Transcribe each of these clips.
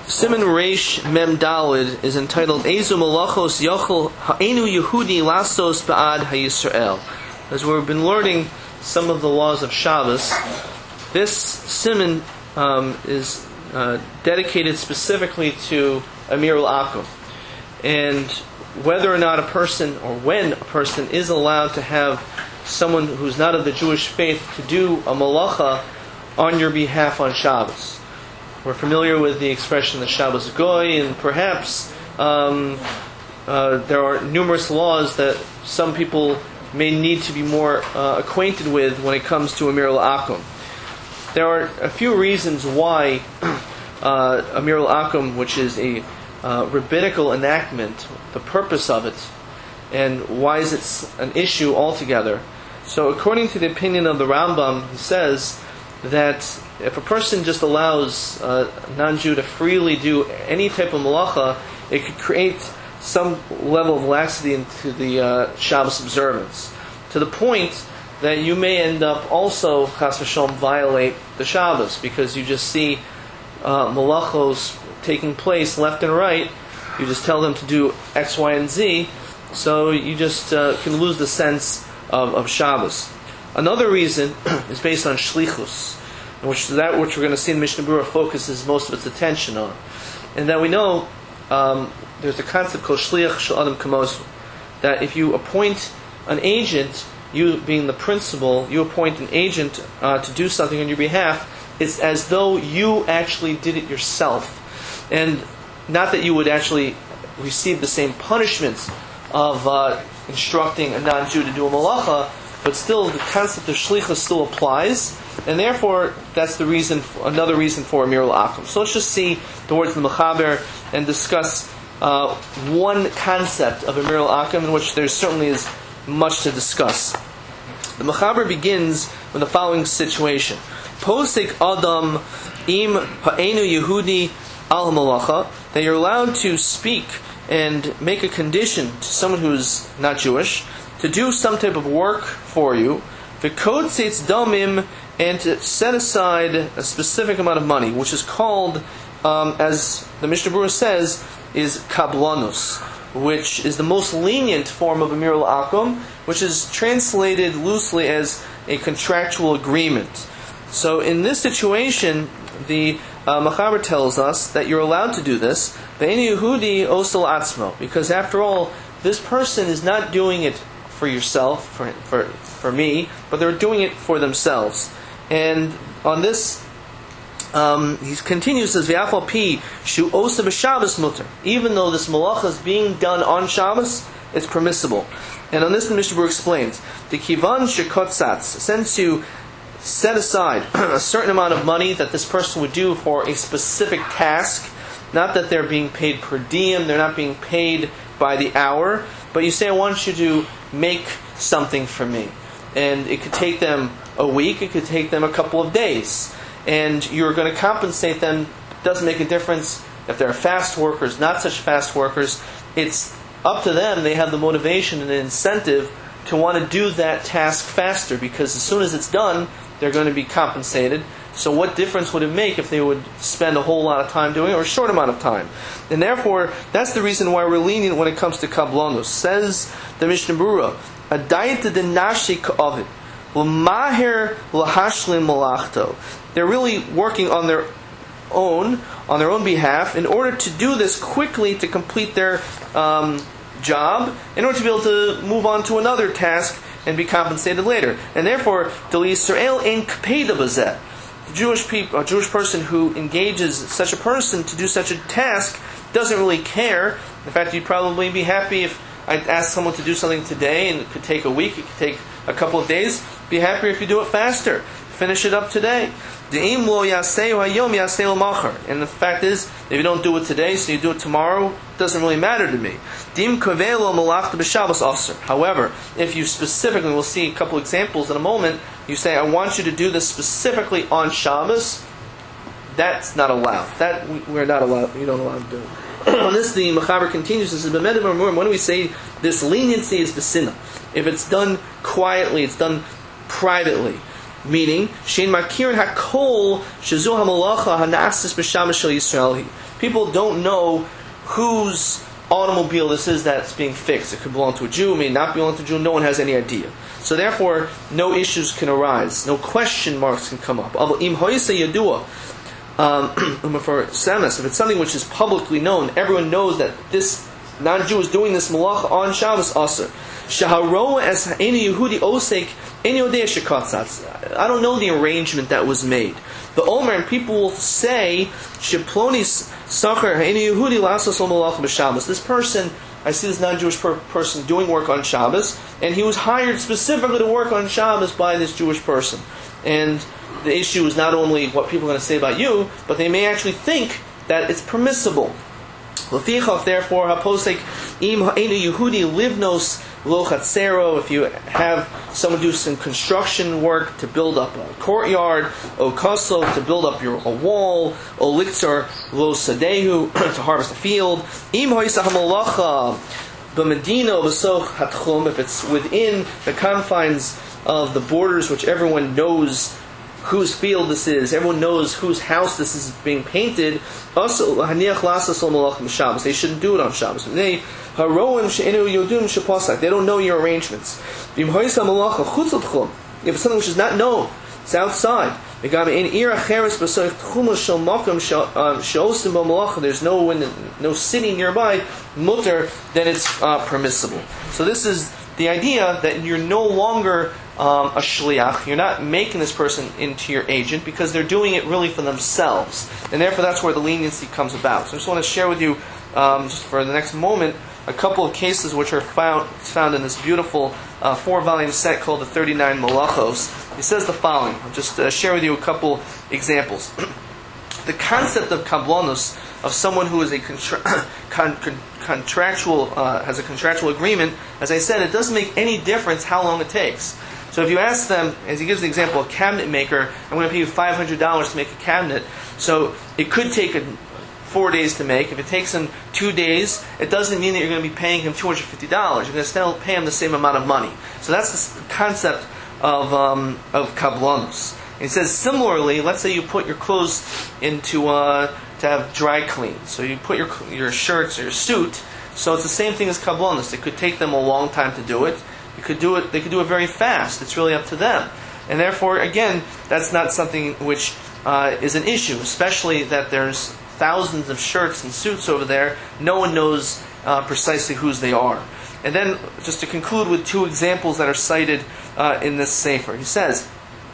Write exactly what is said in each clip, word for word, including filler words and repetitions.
Siman Reish Mem Dalid is entitled Ezu Malachos Yochel Ha'enu Yehudi Lasos Ba'ad HaYisrael. As we've been learning some of the laws of Shabbos, this siman um, is uh, dedicated specifically to Amir al-Akum, and whether or not a person, or when a person is allowed to have someone who's not of the Jewish faith to do a malacha on your behalf on Shabbos. We're familiar with the expression the Shabbos Goy, and perhaps um, uh, there are numerous laws that some people may need to be more uh, acquainted with when it comes to Amir al-Akum. There are a few reasons why uh, Amir al-Akum, which is a uh, rabbinical enactment, the purpose of it, and why is it an issue altogether. So according to the opinion of the Rambam, he says that if a person just allows a non-Jew to freely do any type of malacha, it could create some level of laxity into the uh, Shabbos observance, to the point that you may end up also, chas v'shalom, violate the Shabbos, because you just see uh, malachos taking place left and right. You just tell them to do X, Y, and Z, so you just uh, can lose the sense of, of Shabbos. Another reason is based on shlichus, which that which we're going to see in Mishnah Berurah focuses most of its attention on, and that we know um, there's a concept called shliach shel adam kamosu, that if you appoint an agent, you being the principal, you appoint an agent uh, to do something on your behalf, it's as though you actually did it yourself, and not that you would actually receive the same punishments of uh, instructing a non-Jew to do a malacha, but still the concept of shlichus still applies, and therefore that's the reason, another reason for Amir al-Akum. So let's just see the words of the Mechaber and discuss uh, one concept of Amir al-Akum, in which there certainly is much to discuss. The Mechaber begins with the following situation: Posek Adam im ha'enu Yehudi al malacha, that you're allowed to speak and make a condition to someone who's not Jewish to do some type of work for you, v'kodseitz damim, and to set aside a specific amount of money, which is called, um, as the Mishnah Berurah says, is kablanus, which is the most lenient form of Amir al-Akum, which is translated loosely as a contractual agreement. So in this situation, the uh, Mechaber tells us that you're allowed to do this, Ve'enu Yehudi osel atzmo, because after all, this person is not doing it for yourself, for, for for me, but they're doing it for themselves. And on this, um, he continues, says, V'afal pi shu osa b'Shabbos muter, even though this malacha is being done on Shabbos, it's permissible. And on this, the Mishnah Berurah explains, the kivan shekotzatz, since you set aside a certain amount of money that this person would do for a specific task, not that they're being paid per diem, they're not being paid by the hour, but you say, I want you to make something for me. And it could take them a week, it could take them a couple of days. And you're going to compensate them. It doesn't make a difference if they're fast workers, not such fast workers. It's up to them. They have the motivation and the incentive to want to do that task faster, because as soon as it's done, they're going to be compensated. So what difference would it make if they would spend a whole lot of time doing it, or a short amount of time? And therefore, that's the reason why we're lenient when it comes to kablanus. Says the Mishnah Berurah, Adayta de nashik of it, l'maher l'hashlim malachto. They're really working on their own, on their own behalf, in order to do this quickly, to complete their um, job, in order to be able to move on to another task and be compensated later. And therefore, Del Yisrael ein kpeda b'zeh. The Jewish people, a Jewish person who engages such a person to do such a task doesn't really care. In fact, you'd probably be happy if I asked someone to do something today, and it could take a week, it could take a couple of days. Be happier if you do it faster. Finish it up today. And the fact is, if you don't do it today, so you do it tomorrow, it doesn't really matter to me. However, if you specifically, we'll see a couple examples in a moment, you say, I want you to do this specifically on Shabbos, that's not allowed. That we're not allowed, you don't allow to do it. On this, the Mechaber continues, this is when we say this leniency is the sinna. If it's done quietly, it's done privately, Meaning, Shein Makirin Hakol Shazu HaMalacha HaNasis B'Shabbos Shel Yisrael. People don't know whose automobile this is that's being fixed. It could belong to a Jew, it may not belong to a Jew. No one has any idea. So therefore, no issues can arise. No question marks can come up. Im Hoysa Yadua. Um, for Semes, if it's something which is publicly known, everyone knows that this non-Jew is doing this malacha on Shabbos Aser. Shaharo as any Yehudi Osek any Odeh Shekatzatz. I don't know the arrangement that was made. The Omer and people will say Sheplonis Sacher any Yehudi Lasos Malacha b'Shabbos. This person, I see this non-Jewish per- person doing work on Shabbos, and he was hired specifically to work on Shabbos by this Jewish person. And the issue is not only what people are going to say about you, but they may actually think that it's permissible. Therefore, haposek im ha'enu Yehudi livnos lo chatzero. If you have someone do some construction work to build up a courtyard, o kaso to build up your a wall, o liktzer lo sadehu to harvest a field. Im ha'isa hamalacha b'medina b'soch hatchum. If it's within the confines of the borders, which everyone knows whose field this is, everyone knows whose house this is being painted, they shouldn't do it on Shabbos. They don't know your arrangements. If it's something which is not known, it's outside. There's no no city nearby, mutter, then it's uh, permissible. So this is the idea that you're no longer um, a shliach. You're not making this person into your agent because they're doing it really for themselves, and therefore that's where the leniency comes about. So I just want to share with you, um, just for the next moment, a couple of cases which are found found in this beautiful uh, four-volume set called the thirty-nine Malachos. He says the following. I'll just uh, share with you a couple examples. The concept of kablanus, of someone who is a contra- con- con- contractual, uh, has a contractual agreement, as I said, it doesn't make any difference how long it takes. So if you ask them, as he gives the example, a cabinet maker, I'm going to pay you five hundred dollars to make a cabinet. So it could take a, four days to make. If it takes him two days, it doesn't mean that you're going to be paying him two hundred fifty dollars. You're going to still pay him the same amount of money. So that's the concept of um, of kablanus. He says similarly, let's say you put your clothes into uh, to have dry clean. So you put your your shirts or your suit. So it's the same thing as kablanus. It could take them a long time to do it. You could do it. They could do it very fast. It's really up to them. And therefore, again, that's not something which uh, is an issue. Especially that there's thousands of shirts and suits over there. No one knows uh, precisely whose they are. And then, just to conclude with two examples that are cited uh, in this sefer, he says,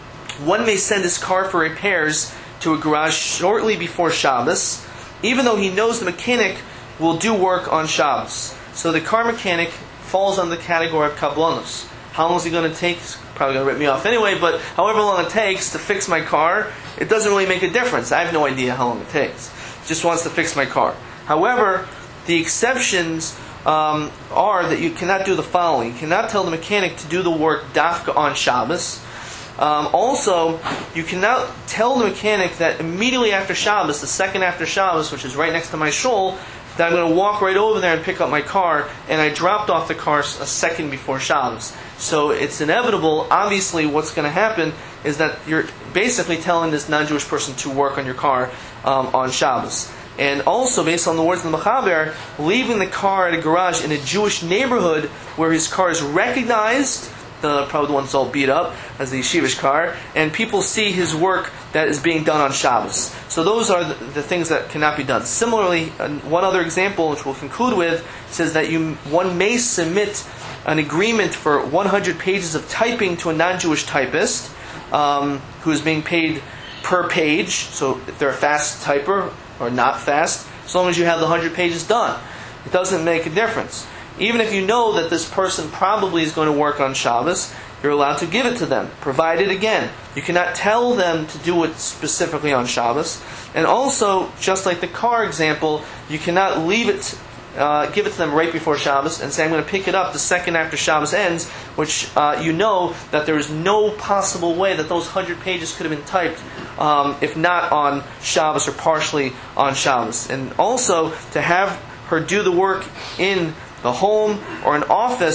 one may send his car for repairs to a garage shortly before Shabbos, even though he knows the mechanic will do work on Shabbos. So the car mechanic falls under the category of kablanus. How long is he going to take? He's probably going to rip me off anyway, but however long it takes to fix my car, it doesn't really make a difference. I have no idea how long it takes. He just wants to fix my car. However, the exceptions um, are that you cannot do the following. You cannot tell the mechanic to do the work dafka on Shabbos. Um, also, you cannot tell the mechanic that immediately after Shabbos, the second after Shabbos, which is right next to my shul, that I'm going to walk right over there and pick up my car, and I dropped off the car a second before Shabbos. So it's inevitable, obviously what's going to happen is that you're basically telling this non-Jewish person to work on your car um, on Shabbos. And also, based on the words of the Mechaber, leaving the car at a garage in a Jewish neighborhood where his car is recognized, the, probably the one that's all beat up, as the yeshivish car, and people see his work that is being done on Shabbos. So those are the, the things that cannot be done. Similarly, uh, one other example, which we'll conclude with, says that you one may submit an agreement for one hundred pages of typing to a non-Jewish typist, um, who is being paid per page, so if they're a fast typer or not fast, as long as you have the one hundred pages done. It doesn't make a difference. Even if you know that this person probably is going to work on Shabbos, you're allowed to give it to them, provided, again, you cannot tell them to do it specifically on Shabbos. And also, just like the car example, you cannot leave it, uh, give it to them right before Shabbos and say, I'm going to pick it up the second after Shabbos ends, which uh, you know that there is no possible way that those one hundred pages could have been typed, um, if not on Shabbos or partially on Shabbos. And also, to have her do the work in the home or an office,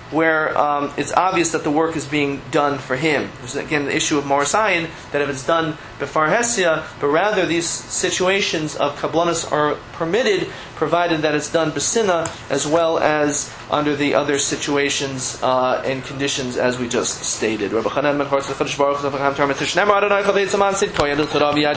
where um, it's obvious that the work is being done for him. There's again the issue of Morasayin, that if it's done before Hesia, but rather these situations of Kablanus are permitted, provided that it's done Besina, as well as under the other situations uh, and conditions as we just stated.